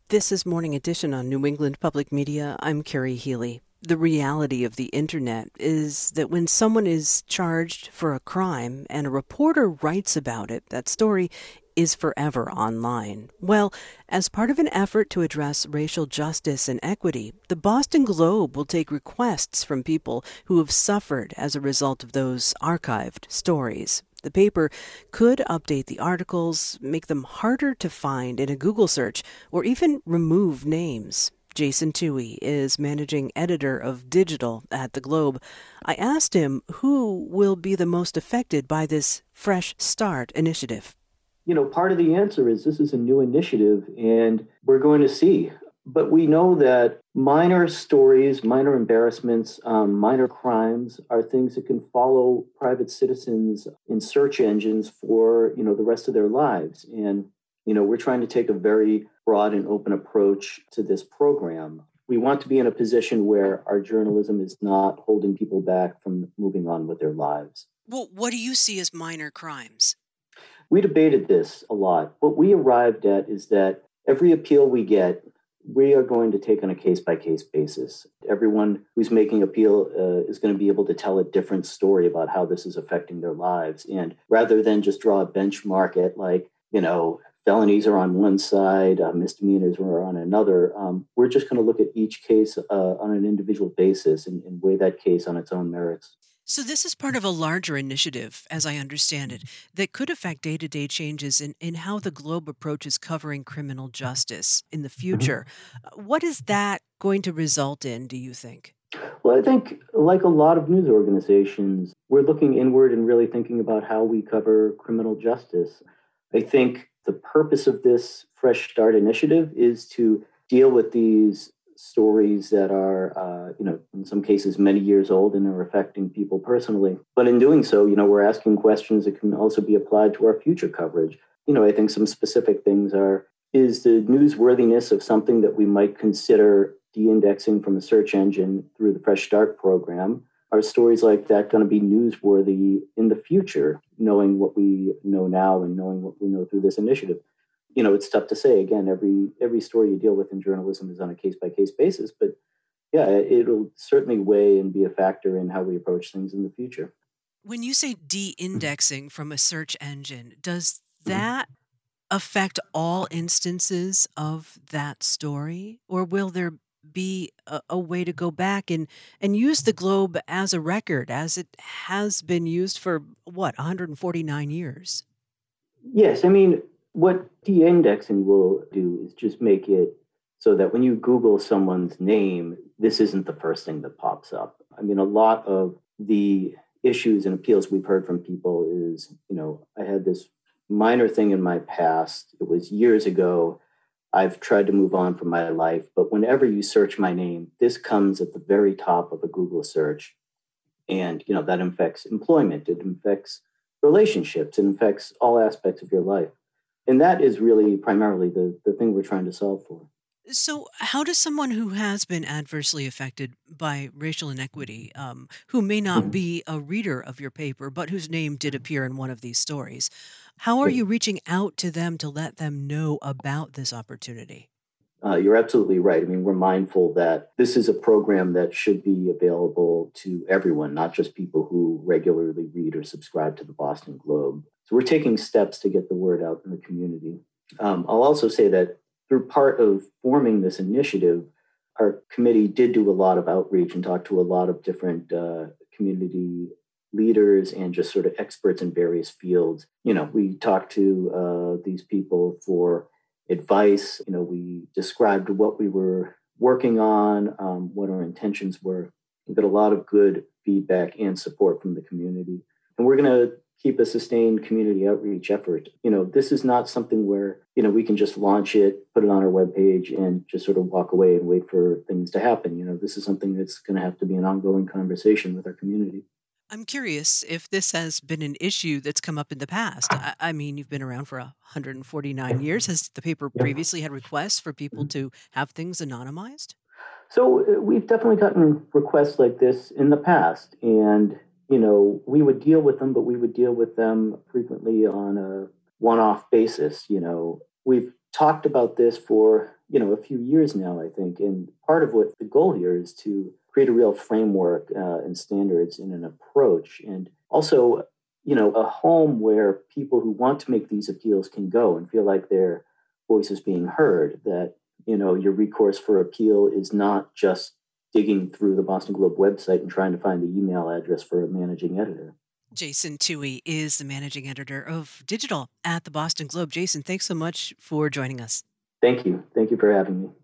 This is Morning Edition on New England Public Media. I'm Carrie Healy. The reality of the internet is that when someone is charged for a crime and a reporter writes about it, that story is forever online. Well, as part of an effort to address racial justice and equity, the Boston Globe will take requests from people who have suffered as a result of those archived stories. The paper could update the articles, make them harder to find in a Google search, or even remove names. Jason Tuohy is managing editor of digital at the Globe. I asked him who will be the most affected by this Fresh Start initiative. Part of the answer is this is a new initiative and we're going to see. But we know that minor stories, minor embarrassments, minor crimes are things that can follow private citizens in search engines for, the rest of their lives. And, we're trying to take a very broad and open approach to this program. We want to be in a position where our journalism is not holding people back from moving on with their lives. Well, what do you see as minor crimes? We debated this a lot. What we arrived at is that every appeal we get, we are going to take on a case-by-case basis. Everyone who's making appeal is going to be able to tell a different story about how this is affecting their lives. And rather than just draw a benchmark at felonies are on one side, misdemeanors are on another, we're just going to look at each case on an individual basis and weigh that case on its own merits. So this is part of a larger initiative, as I understand it, that could affect day-to-day changes in how the Globe approaches covering criminal justice in the future. What is that going to result in, do you think? Well, I think, like a lot of news organizations, we're looking inward and really thinking about how we cover criminal justice. I think the purpose of this Fresh Start initiative is to deal with these stories that are, in some cases many years old and are affecting people personally. But in doing so, we're asking questions that can also be applied to our future coverage. I think some specific things is the newsworthiness of something that we might consider de-indexing from a search engine through the Fresh Start program? Are stories like that going to be newsworthy in the future, knowing what we know now and knowing what we know through this initiative? It's tough to say. Again, every story you deal with in journalism is on a case-by-case basis. But yeah, it'll certainly weigh and be a factor in how we approach things in the future. When you say de-indexing from a search engine, does that affect all instances of that story? Or will there be a way to go back and use the Globe as a record, as it has been used for, 149 years? Yes, what de-indexing will do is just make it so that when you Google someone's name, this isn't the first thing that pops up. A lot of the issues and appeals we've heard from people is, I had this minor thing in my past. It was years ago. I've tried to move on from my life, but whenever you search my name, this comes at the very top of a Google search. And, that affects employment. It affects relationships. It affects all aspects of your life. And that is really primarily the thing we're trying to solve for. So how does someone who has been adversely affected by racial inequity, who may not be a reader of your paper, but whose name did appear in one of these stories, how are you reaching out to them to let them know about this opportunity? You're absolutely right. We're mindful that this is a program that should be available to everyone, not just people who regularly read or subscribe to the Boston Globe. So we're taking steps to get the word out in the community. I'll also say that through part of forming this initiative, our committee did do a lot of outreach and talk to a lot of different community leaders and just sort of experts in various fields. We talked to these people for advice. We described what we were working on, what our intentions were. We got a lot of good feedback and support from the community. And we're going to keep a sustained community outreach effort. This is not something where, we can just launch it, put it on our webpage and just sort of walk away and wait for things to happen. This is something that's going to have to be an ongoing conversation with our community. I'm curious if this has been an issue that's come up in the past. You've been around for 149 years. Has the paper previously had requests for people to have things anonymized? So we've definitely gotten requests like this in the past. And, we would deal with them, but we would deal with them frequently on a one-off basis. We've talked about this for, a few years now, I think. And part of what the goal here is to create a real framework and standards and an approach. And also, a home where people who want to make these appeals can go and feel like their voice is being heard, that, your recourse for appeal is not just digging through the Boston Globe website and trying to find the email address for a managing editor. Jason Toohey is the managing editor of digital at the Boston Globe. Jason, thanks so much for joining us. Thank you. Thank you for having me.